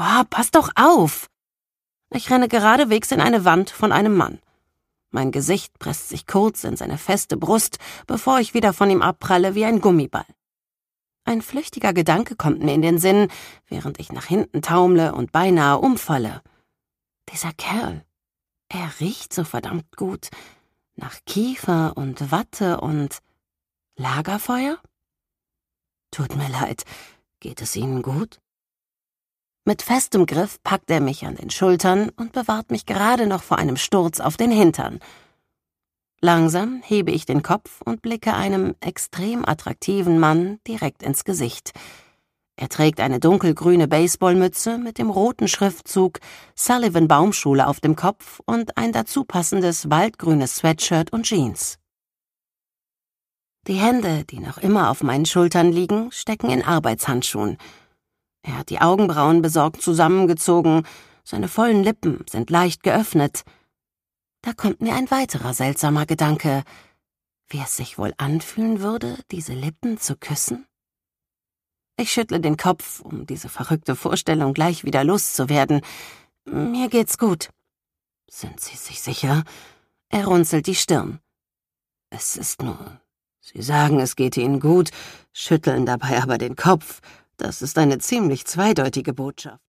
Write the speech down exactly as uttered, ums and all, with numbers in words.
Oh, pass doch auf! Ich renne geradewegs in eine Wand von einem Mann. Mein Gesicht presst sich kurz in seine feste Brust, bevor ich wieder von ihm abpralle wie ein Gummiball. Ein flüchtiger Gedanke kommt mir in den Sinn, während ich nach hinten taumle und beinahe umfalle. Dieser Kerl, er riecht so verdammt gut. Nach Kiefer und Watte und Lagerfeuer? Tut mir leid, geht es Ihnen gut? Mit festem Griff packt er mich an den Schultern und bewahrt mich gerade noch vor einem Sturz auf den Hintern. Langsam hebe ich den Kopf und blicke einem extrem attraktiven Mann direkt ins Gesicht. Er trägt eine dunkelgrüne Baseballmütze mit dem roten Schriftzug Sullivan Baumschule auf dem Kopf und ein dazu passendes waldgrünes Sweatshirt und Jeans. Die Hände, die noch immer auf meinen Schultern liegen, stecken in Arbeitshandschuhen. Er hat die Augenbrauen besorgt zusammengezogen, seine vollen Lippen sind leicht geöffnet. Da kommt mir ein weiterer seltsamer Gedanke, wie es sich wohl anfühlen würde, diese Lippen zu küssen? Ich schüttle den Kopf, um diese verrückte Vorstellung gleich wieder loszuwerden. Mir geht's gut. Sind Sie sich sicher? Er runzelt die Stirn. Es ist nur... Sie sagen, es geht Ihnen gut, schütteln dabei aber den Kopf. Das ist eine ziemlich zweideutige Botschaft.